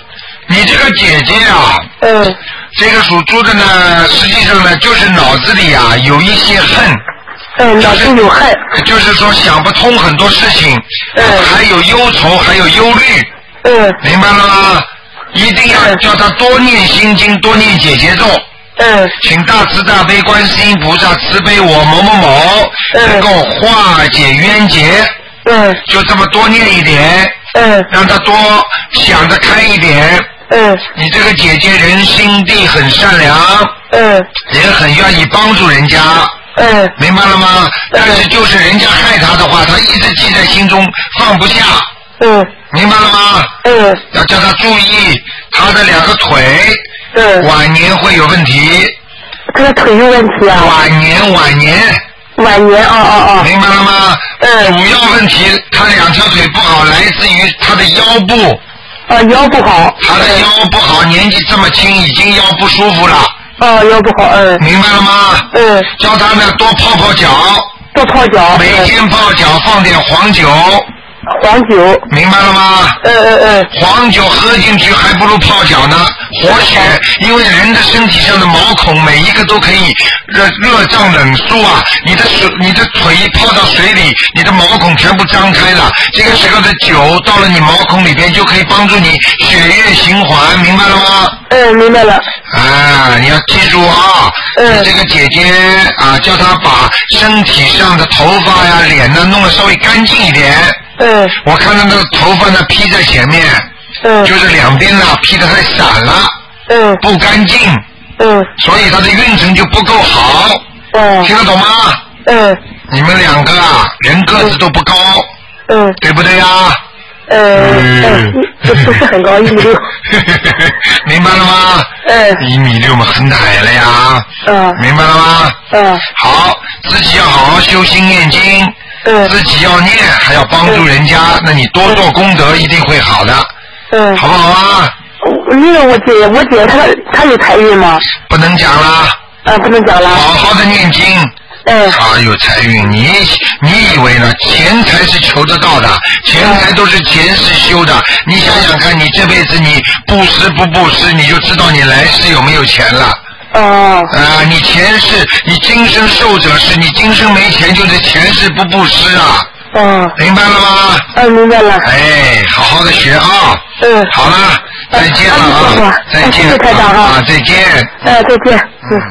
你这个姐姐啊， 嗯， 这个属猪的呢，实际上呢，就是脑子里啊有一些恨。 嗯，脑子有恨。 就是说想不通很多事情，嗯，还有忧愁，还有忧虑。 嗯， 明白了吗？一定要叫他多念心经，多念解结咒。 嗯， 请大慈大悲观世音菩萨慈悲我某某某，嗯，能够化解冤结。 嗯， 就这么多念一点。 嗯， 让他多想得开一点。 嗯， 你这个姐姐人心地很善良。 嗯， 也很愿意帮助人家。 嗯， 明白了吗？但是就是人家害他的话，他一直记在心中放不下。 嗯， 明白了吗？ 嗯， 要叫他注意他的两个腿。 嗯， 晚年会有问题。 这个腿有问题啊？ 晚年，晚年。 晚年，哦哦哦。 明白了吗？ 嗯。 主要问题，他两条腿不好，来自于他的腰部。 哦，腰不好。 他的腰不好，年纪这么轻，已经腰不舒服了。 哦，腰不好，嗯。 明白了吗？ 嗯。 叫他呢多泡泡脚。 多泡脚。 每天泡脚，放点黄酒。 黄酒。 明白了吗？ 嗯嗯嗯。 黄酒喝进去还不如泡脚呢，活血。因为人的身体上的毛孔每一个都可以热热胀冷缩啊，你的水，你的腿一泡到水里，你的毛孔全部张开了。这个时候的酒到了你毛孔里边，就可以帮助你血液循环，明白了吗？ 嗯，明白了。 啊，你要记住啊！嗯。你这个姐姐啊，叫她把身体上的头发呀、脸呢弄得稍微干净一点。 嗯。 我看到那个头发呢披在前面。嗯。就是两边呢披得太散了。嗯。不干净。嗯。所以她的运程就不够好。嗯。听得懂吗？嗯。你们两个啊，人个子都不高。嗯。对不对呀？ 嗯。嗯。这不是很高，一米六。 明白了吗？嗯。一米六嘛，很矮了呀。嗯。明白了吗？嗯。好，自己要好好修心念经。嗯。自己要念，还要帮助人家，那你多做功德，一定会好的。嗯。好不好啊？ 那个我姐，我姐她她有财运吗？ 不能讲啦。 啊，不能讲啦。 好好的念经。嗯。她有财运，你你以为呢？钱财是求得到的，钱财都是前世修的。你想想看，你这辈子你布施不布施，你就知道你来世有没有钱了。哦。啊，你前世你今生受者是，你今生没钱就是前世不布施啊。嗯。明白了吗？ 嗯，明白了。 哎，好好的学啊。嗯。好了，再见了啊！再见。谢谢台长啊！再见。 哎，再见。嗯。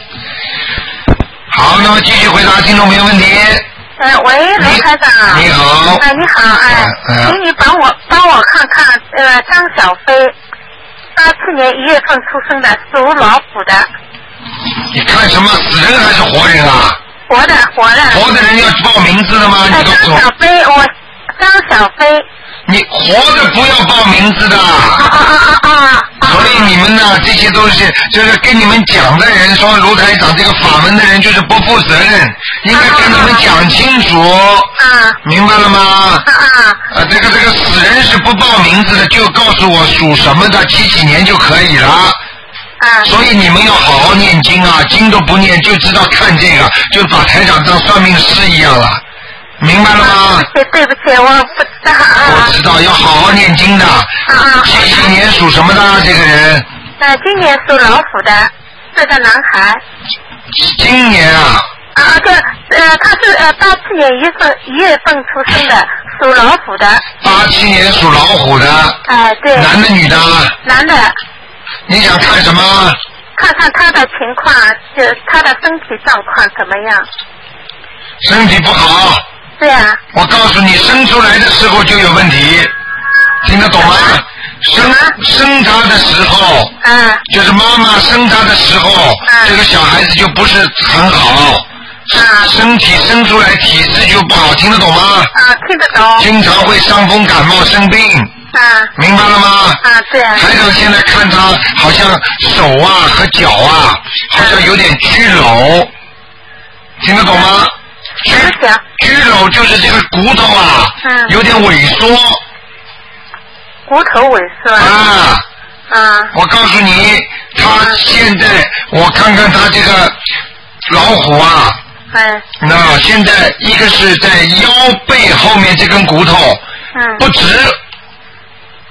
好，那么继续回答听众朋友问题。 哎，喂，罗台长。 你好。 哎，你好，哎，请你帮我帮我看看，呃，张小飞，八七年一月份出生的，属老虎的。 你看什么？死人还是活人啊？ 活的，活的。 活的人要报名字的吗？ 哎，张小飞，我张小飞。 你活着不要报名字的。 啊啊啊啊！ 所以你们呢，这些都是就是跟你们讲的人说卢台长这个法门的人就是不负责任，应该跟你们讲清楚。啊。明白了吗？啊啊。啊，这个这个死人是不报名字的，就告诉我属什么的，几几年就可以了。啊。所以你们要好好念经啊，经都不念就知道看这个，就把台长当算命师一样了。明白了吗？ 对对不起，我不知道。 我知道，要好好念经的。啊。几几年属什么的这个人？ 呃，今年属老虎的，是个男孩。 今年啊？ 啊，对，呃，他是呃八七年一月份一月份出生的，属老虎的。 八七年属老虎的。 哎，对。 男的女的？ 男的。 你想看什么？ 看看他的情况，就他的身体状况怎么样？ 身体不好。 对啊。 我告诉你，生出来的时候就有问题，听得懂吗？生生他的时候，嗯，就是妈妈生他的时候，嗯，这个小孩子就不是很好，啊，身体生出来体质就不好，听得懂吗？ 啊，听得懂。 经常会伤风感冒生病。啊。明白了吗？ 啊，对啊。 台长现在看他好像手啊和脚啊，好像有点拘瘘，听得懂吗？拘拘瘘就是这个骨头啊，嗯，有点萎缩。 骨头萎缩。 啊。 啊。 我告诉你，他现在我看看他这个老虎啊。 嗯。 那现在一个是在腰背后面这根骨头。嗯。不直。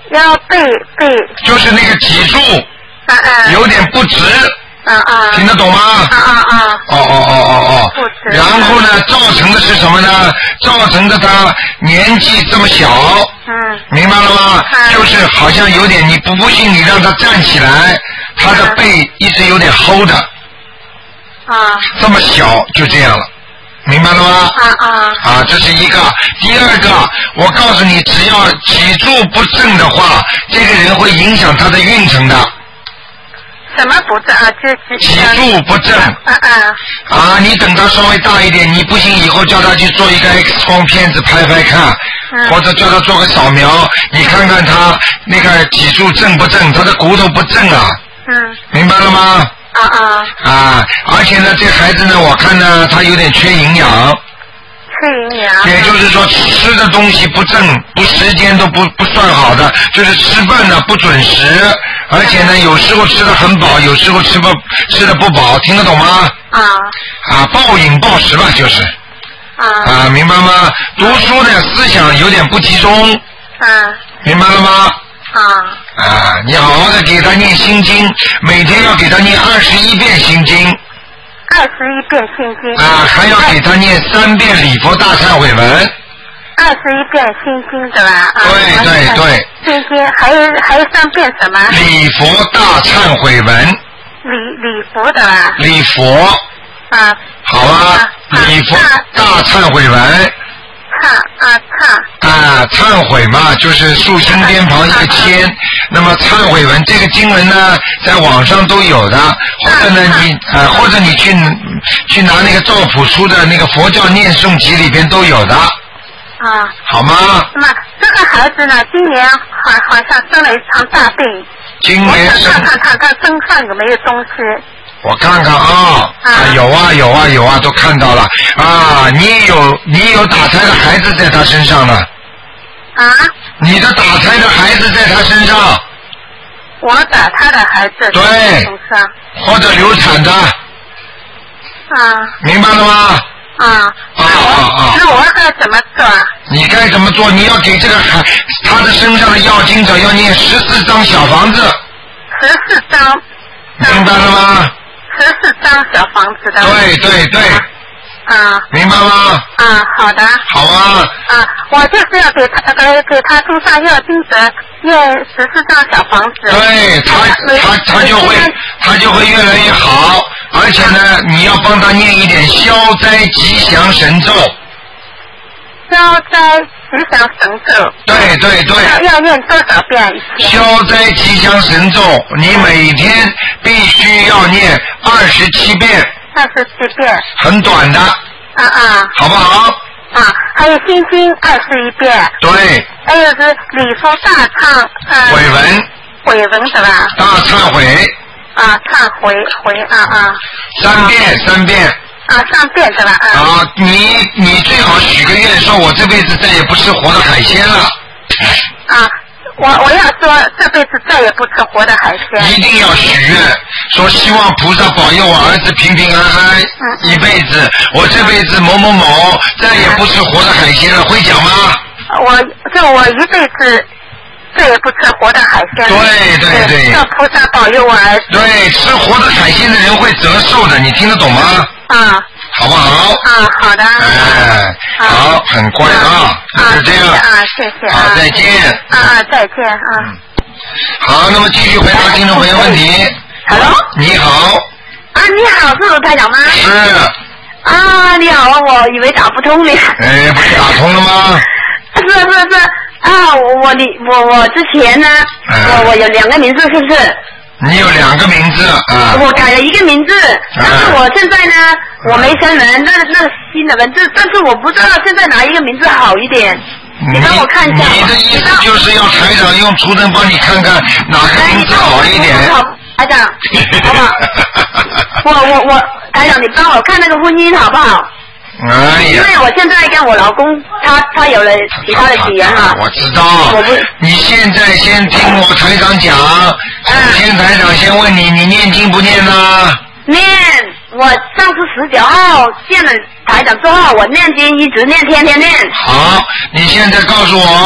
腰背背。 就是那个脊柱。 啊啊。 有点不直。 啊啊。 听得懂吗？ 啊啊啊。 哦哦哦哦哦。 不直。 然后呢，造成的是什么呢？造成的他年纪这么小。 嗯。 明白了吗？嗯、就是好像有点，你不不信你让他站起来，他的背一直有点 hold 的。 啊。 这么小就这样了。明白了吗？ 啊啊！ 啊，这是一个。第二个，我告诉你，只要脊柱不正的话，这个人会影响他的运程的。 什么不正啊？就脊柱不正。 啊啊！ 啊，你等他稍微大一点，你不行以后叫他去做一个 X 光片子拍拍看，嗯、或者叫他做个扫描，你看看他那个脊柱正不正，他的骨头不正啊。 嗯。 明白了吗？ 啊啊！ 啊，而且呢，这孩子呢，我看呢，他有点缺营养。 缺营养。 也就是说，吃的东西不正，不时间都不不算好的，就是吃饭呢不准时，而且呢，有时候吃的很饱，有时候吃不吃的不饱，听得懂吗？ 啊。 啊，暴饮暴食吧，就是。 啊。 啊，明白吗？读书呢，思想有点不集中。 啊。 明白了吗？ 啊。 啊，你好好的给他念心经，每天要给他念二十一遍心经。 二十一遍心经。 啊，还要给他念三遍礼佛大忏悔文。 二十一遍心经对吧？啊、 对对对。 心经还有还有三遍什么？ 礼佛大忏悔文。 礼礼佛的吧？ 礼佛。 啊。 好啊。啊礼佛大忏悔文。 忏啊忏啊，忏悔嘛，就是竖心边旁一个千。那么忏悔文这个经文呢，在网上都有的，或者呢你呃，或者你去去拿那个赵朴初的那个佛教念诵集里边都有的。 啊。 好吗？ 那么这个孩子呢，今年好好像生了一场大病。 今年生。 我想看看他身上有没有东西。 我看看啊，啊有啊有啊有啊，都看到了啊！你有你有打胎的孩子在他身上呢。 啊？ 你的打胎的孩子在他身上。 我打胎的孩子在他身上。 或者流产的。啊。明白了吗？ 啊。 啊啊啊！ 那我该怎么做？ 你该怎么做？你要给这个孩他的身上的要经者要念十四张小房子。 十四张。 明白了吗？ 十四张小房子的。 对对对。 啊。 明白吗？ 啊，好的。 好啊。 啊，我就是要给他给给他身上要经者念十四张小房子。 对他他他就会他就会越来越好，而且呢，你要帮他念一点消灾吉祥神咒。 消灾吉祥神咒。 对对对。 要要念多少遍一天？ 消灾吉祥神咒，你每天必须要念二十七遍。 二十七遍。 很短的。 啊啊。 好不好？ 啊，还有心经二十一遍。 对。 还有是礼佛大忏。呃。 悔文。 悔文是吧？ 大忏悔。 啊，忏悔悔啊啊。 三遍，三遍。 啊，三遍是吧？啊。 啊，你你最好许个愿，说我这辈子再也不吃活的海鲜了。 啊，我我要说这辈子再也不吃活的海鲜。 一定要许愿，说希望菩萨保佑我儿子平平安安、嗯、一辈子。我这辈子某某某再也不吃活的海鲜了，会讲吗？ 我就我一辈子再也不吃活的海鲜。 对对对。 让菩萨保佑我儿子。 对，吃活的海鲜的人会折寿的，你听得懂吗？ 啊。 好不好？ 啊，好的。 哎，好，很乖啊，那就这样。 啊，谢谢。 好，再见。 啊啊，再见啊。 嗯。好，那么继续回答听众朋友问题。 Hello。 你好。 啊，你好，是卢台长吗？ 是。 啊，你好，我以为打不通呢。 哎，不是打通了吗？ 是是是啊，我我你我我之前呢， 嗯、 我我有两个名字，是不是？ 你有两个名字啊！ 我改了一个名字，但是我现在呢，我没生人，那那新的名字，但是我不知道现在哪一个名字好一点，你帮我看一下。 你的意思就是要台长用图腾帮你看看哪个名字好一点？ 好，台长，好不好？我我我，台长，你帮我看那个婚姻好不好？ 哎呀！ 因为我现在跟我老公，他他有了其他的喜缘了。 我知道。我不。你现在先听我台长讲。首先台长先问你，你念经不念呢？ 念，我上次十九号见了台长之后，我念经一直念，天天念。 好，你现在告诉我，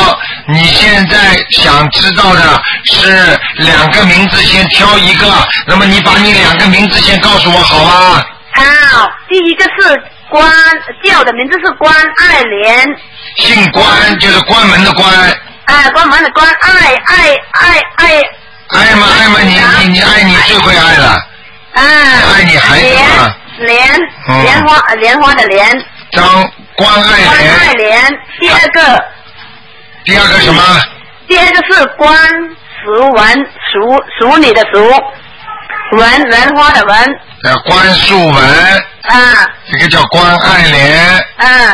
你现在想知道的是两个名字，先挑一个。那么你把你两个名字先告诉我好吗？ 好，第一个是关，叫的名字是关爱莲。 姓关就是关门的关。 啊，关门的关，爱爱爱爱。 爱嘛爱嘛，你你你爱你最会爱了。 啊。 爱你孩子嘛。 莲莲花莲花的莲。 张关爱莲。 关爱莲，第二个。 第二个什么？ 第二个是关淑文，淑淑女的淑，文文花的文。 叫关淑文。 啊。 这个叫关爱莲。 啊。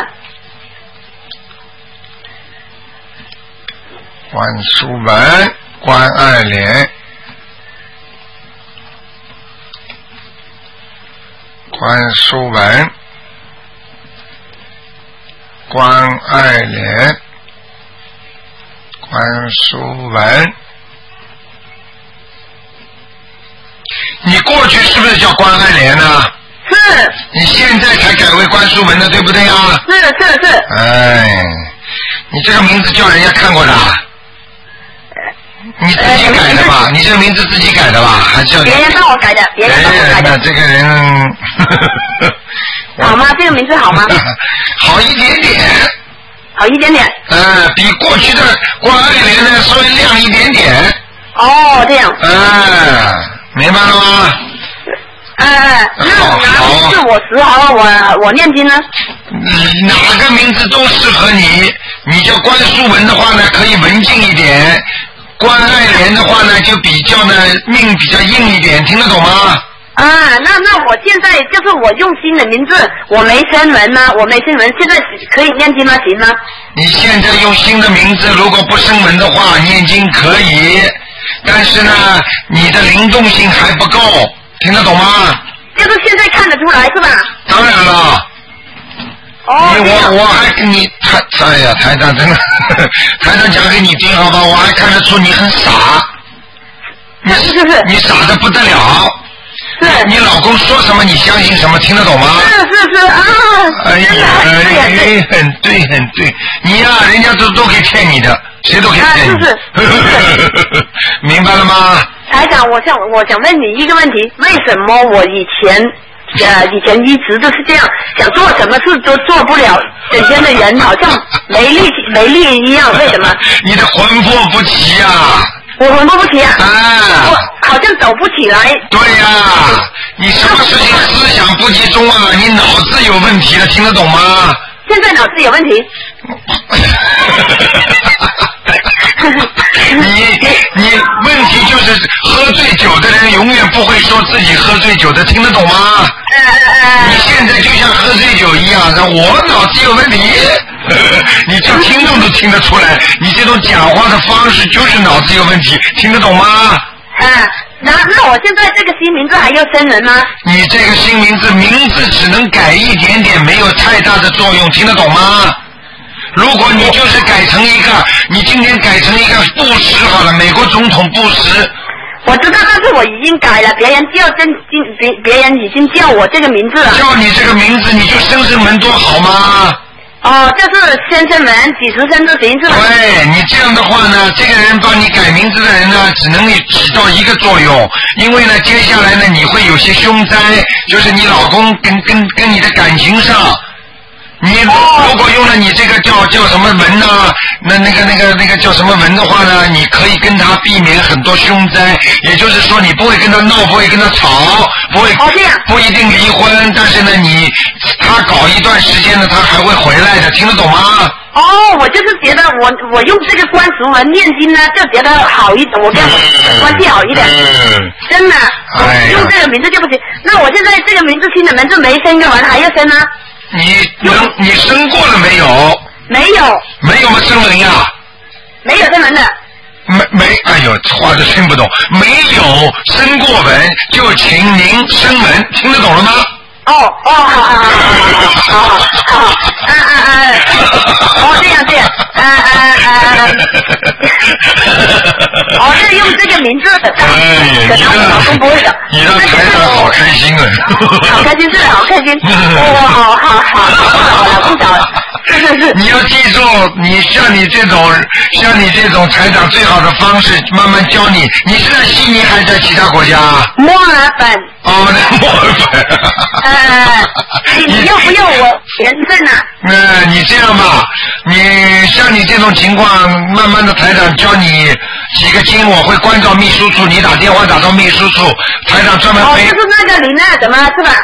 关淑文，关爱莲，关淑文，关爱莲，关淑文。你过去是不是叫关爱莲呢？ 是。 你现在才改为关淑文的，对不对啊？ 是是是。 哎，你这个名字叫人家看过的。你自己改的吧？你这个名字自己改的吧？还叫别人帮我改的，别人帮我改的。 哎，这个人好吗？这个名字好吗？ 好一点点。 好一点点。 呃，比过去的关爱莲呢稍微亮一点点。 哦，这样。 哎，明白了吗？ 哎，那哪个是我适合我我念经呢？ 哪个名字都适合你。你叫关淑文的话呢，可以文静一点。关爱莲的话呢，就比较呢命比较硬一点，听得懂吗？ 啊，那那我现在就是我用新的名字，我没声纹呢，我没声纹，现在可以念经吗？行吗？ 你现在用新的名字，如果不声纹的话，念经可以，但是呢，你的灵动性还不够，听得懂吗？ 就是现在看得出来是吧？ 当然了。 哦， 你我我还跟你台哎呀台长真的台长讲给你听好吧，我还看得出你很傻，你是是是， 你傻得不得了， 是你老公说什么你相信什么，听得懂吗？ 是是是啊， 哎呀，哎，很对很对，你呀、啊、人家都都可以骗你的，谁都可以骗你， 啊、是是明白了吗？ 台长，我想我想问你一个问题，为什么我以前呃，以前一直都是这样，想做什么事都做不了，整天的人好像没力没力一样，为什么？ 你的魂魄不齐啊！ 我魂魄不齐啊！ 啊！ 我好像走不起来。 对呀、啊，你什么事情思想不集中啊？你脑子有问题了，听得懂吗？ 现在脑子有问题。 你你问题就是喝醉酒的人永远不会说自己喝醉酒的，听得懂吗？你现在就像喝醉酒一样，我脑子有问题，你叫听众都听得出来，你这种讲话的方式就是脑子有问题，听得懂吗？ 啊，那那我现在这个新名字还要生人吗？ 你这个新名字，名字只能改一点点，没有太大的作用，听得懂吗？如果你就是改成一个，你今天改成一个布什好了，美国总统布什。 我知道，但是我已经改了，别人叫真别别人已经叫我这个名字了。 叫你这个名字，你就生生门多好吗？ 哦，就是先生门几十声都行是吧？ 对，你这样的话呢，这个人帮你改名字的人呢，只能起到一个作用，因为呢，接下来呢，你会有些凶灾，就是你老公跟跟跟你的感情上。你如果用了你这个叫叫什么文呢？那那个那个那个叫什么文的话呢？你可以跟他避免很多凶灾，也就是说你不会跟他闹，不会跟他吵，不会不一定离婚，但是呢，你他搞一段时间呢，他还会回来的，听得懂吗？ 哦，我就是觉得我我用这个关俗文念经呢，就觉得好一点，我跟我关系好一点， 嗯、 真的， 哎、 用这个名字就不行。那我现在这个名字新的名字没生个文，还要生吗？ 你能你生过了没有？ 没有。 没有吗？生文呀？ 没有生文的。 没没，哎呦，话都听不懂。没有生过文，就请您生文，听得懂了吗？ 哦哦，好好好好好好好，啊啊啊，哦这样这样，啊啊啊，哦这用这个名字的，可能我老公不会的。 你让台长好开心啊！ 好开心，是的，好开心。哦，好好好，我老公找，是是是。 你要记住，你像你这种像你这种台长最好的方式，慢慢教你。你是在悉尼还是在其他国家？ 墨尔本。 哦，在墨尔本。 呃，你要不要我签证啊？ 呃，你这样吧，你像你这种情况，慢慢的台长教你几个经，我会关照秘书处，你打电话打到秘书处，台长专门哦， 陪。 就是那个林娜怎么是吧？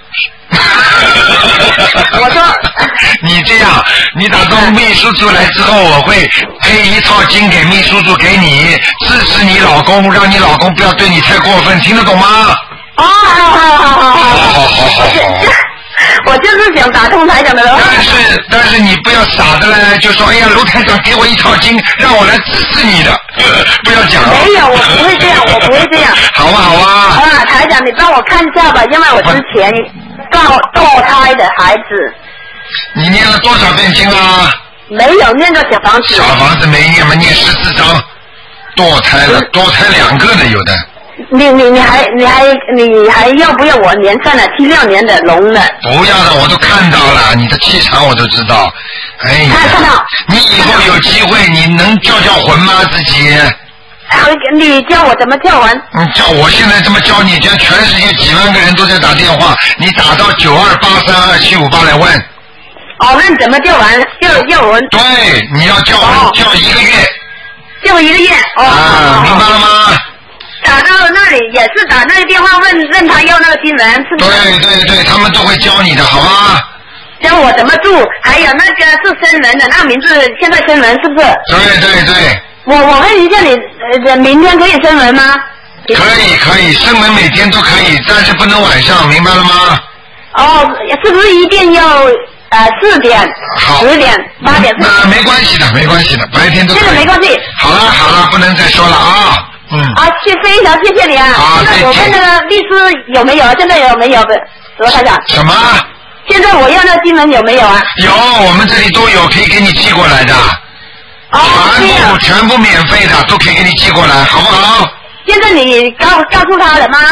我说， 你这样，你打到秘书处来之后，我会配一套经给秘书处给你，支持你老公，让你老公不要对你太过分，听得懂吗？ 哦，好好好好好好好好。我就是想打通台长的。 但是但是你不要傻的嘞，就说哎呀，卢台长给我一套经，让我来支持你的，不要讲。 没有，我不会这样，我不会这样。 好吧好吧。 啊，台长，你帮我看一下吧，因为我之前堕堕胎的孩子。 你念了多少遍经啦？ 没有念到小房子。 小房子没念嘛，念十四章。堕胎了，堕胎两个的有的。 你你你还你还你还要不要我连上了七六年的龙的？ 不要的，我都看到了，你的气场我都知道。哎呀， 看到。 你以后有机会，你能叫叫魂吗？自己？ 啊，你教我怎么叫魂？ 你叫我现在这么教你，叫全世界几万个人都在打电话，你打到九二八三二七五八来问。 哦，那你怎么叫完？叫叫魂？ 对，你要叫魂、哦、叫一个月。 叫一个月。哦。 啊，明白了吗？ 打到那里也是打那个电话问问他要那个新闻，是不是？ 对对对，他们都会教你的，好吗？ 教我怎么住，还有那个是生人的，那名字现在生人是不是？ 对对对。 我我问一下你，呃，明天可以生人吗？ 可以可以，生人每天都可以，但是不能晚上，明白了吗？ 哦，是不是一定要呃四点、十点、八点？ 那没关系的，没关系的，白天都可以。 这个没关系。 好了好了，不能再说了啊。嗯。 啊，谢非常谢谢你啊！ 啊， 那我问那个律师有没有？现在有没有？罗台长。 什么？ 现在我要那新闻有没有啊？ 有，我们这里都有，可以给你寄过来的。 哦， 全部全部免费的，都可以给你寄过来，好不好？ 现在你告告诉他了吗？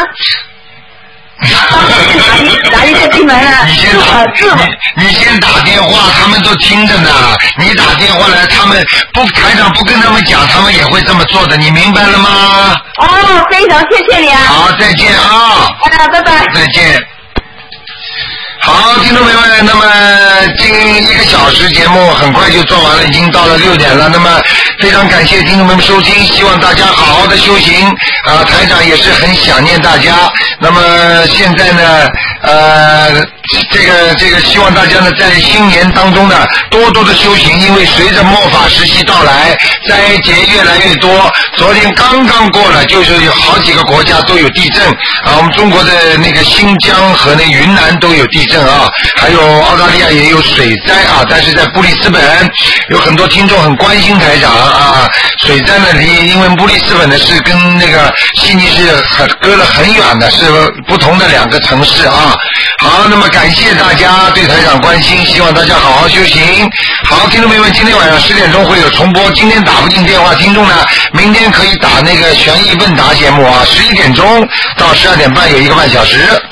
拿一个新闻啊！ 你先打，你你先打电话，他们都听着呢。你打电话来，他们不台长不跟他们讲，他们也会这么做的，你明白了吗？ 哦，非常谢谢你啊！ 好，再见啊！ 啊，拜拜！ 再见。好，听众朋友们，那么今一个小时节目很快就做完了，已经到了六点了。那么非常感谢听众朋友们收听，希望大家好好的修行啊！台长也是很想念大家。那么现在呢，呃，这个这个，希望大家呢在新年当中呢多多的修行，因为随着末法时期到来，灾劫越来越多。昨天刚刚过了，就是有好几个国家都有地震啊，我们中国的那个新疆和那云南都有地震啊，还有澳大利亚也有水灾啊，但是在布里斯本有很多听众很关心台长啊，水灾呢离因为布里斯本呢是跟那个悉尼是很隔了很远的，是不同的两个城市啊。好，那么感谢大家对台长关心，希望大家好好修行。好，听众朋友们，今天晚上十点钟会有重播，今天打不进电话听众呢，明天可以打那个悬疑问答节目啊，十一点钟到十二点半有一个半小时。